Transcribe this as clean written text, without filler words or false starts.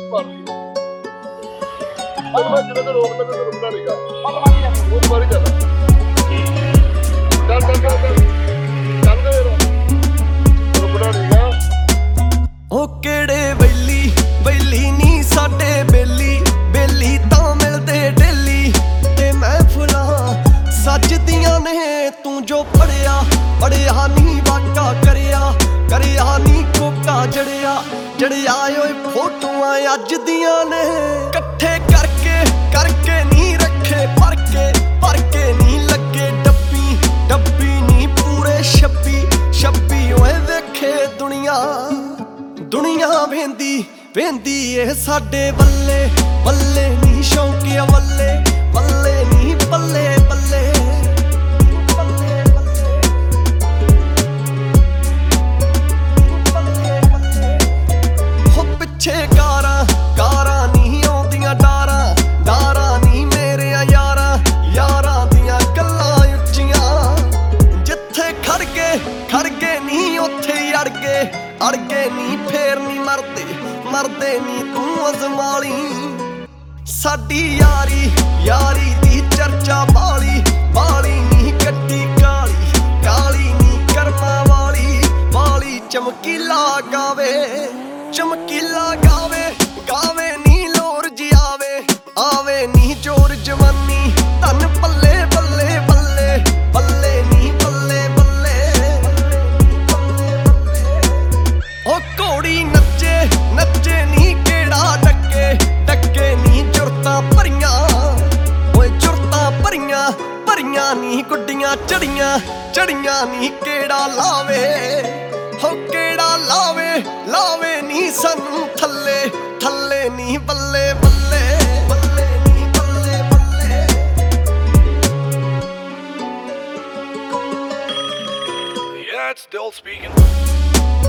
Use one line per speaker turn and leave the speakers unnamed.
ਮਾਰਦੀ ਪਰ ਮੈਂ ਜਦੋਂ ਰੋਕਦਾ ਤੇ ਰੁਕਦਾ ਨਹੀਂਗਾ ਉਹ ਮਾਰੀ ਜਾਂਦਾ ਚੱਲ ਚੱਲ ਚੱਲ ਚੱਲ ਗਏ ਰੁਕਦਾ ਨਹੀਂਗਾ
ਉਹ ਕਿਹੜੇ ਬੈਲੀ ਬੈਲੀ ਨੀ ਸਾਡੇ ਬੇਲੀ ਬੇਲੀ ਤਾਂ ਮਿਲਦੇ ਡੇਲੀ ਤੇ ਮਹਿਫਲਾਂ ਸੱਜਦੀਆਂ ਨੇ ਤੂੰ ਜੋ ਪੜਿਆ ਪੜਿਆ ਨੀ ਵਾਕਾ ਕਰਿਆ ਕਰਿਆ ਨੀ ਕੋਕਾ ਜੜਿਆ ਓਏ ਫੋਟੋਆਂ ਅੱਜ ਦੀਆਂ ਨੇ ਇਕੱਠੇ ਕਰਕੇ ਨੀ ਰੱਖੇ ਭਰ ਕੇ ਨੀ ਲੱਗੇ ਡੱਬੀ ਨੀ ਪੂਰੇ 26 ਓਏ ਵੇਖੇ ਦੁਨੀਆ ਵੇਂਦੀ ਇਹ ਸਾਡੇ ਬੱਲੇ ਨੀ ਸ਼ੌਂਕੀਆ ਬੱਲੇ ਨੀ ਬੱਲੇ ਹੋ ਪਿੱਛੇ ਕਾਰਾਂ ਨੀ ਆਉਂਦੀਆਂ ਡਾਰਾਂ ਨੀ ਮੇਰੇ ਯਾਰਾਂ ਦੀਆਂ ਗੱਲਾਂ ਉੱਚੀਆਂ ਜਿੱਥੇ ਖੜ ਗਏ ਨੀ ਉੱਥੇ ਹੀ ਅੜ ਗਏ ਨੀ ਫੇਰ ਨੀ ਮਰਦੇ ਨੀ ਤੂੰ ਅਜ਼ਮਾਲੀ ਸਾਡੀ ਯਾਰੀ ਦੀ ਚਰਚਾ ਬਾਲੀ ਨੀ ਗੱਡੀ ਕਾਲੀ ਨੀ ਕਰਮਾਂ ਵਾਲੀ ਚਮਕੀਲਾ ਗਾਵੇ ਨੀ ਲੋਰ ਜੀ ਆਵੇ ਨੀ ਜੋਰ ਜਵਾਨੀ ਧਨ ਪੱਲੇ ਨੀ ਬੱਲੇ ਉਹ ਘੋੜੀ ਨੱਚੇ ਨੀ ਕਿਹੜਾ ਡੱਕੇ ਨੀ ਜੁਰਤਾਂ ਭਰੀਆਂ ਨੀ ਗੁੱਡੀਆਂ ਚੜੀਆਂ ਨੀ ਕਿਹੜਾ ਲਾਵੇ ਨੀ ਸਾਨੂੰ ਥੱਲੇ ਨੀ ਬੱਲੇ ਨੀ ਬੱਲੇ
Yeah, it's still speaking.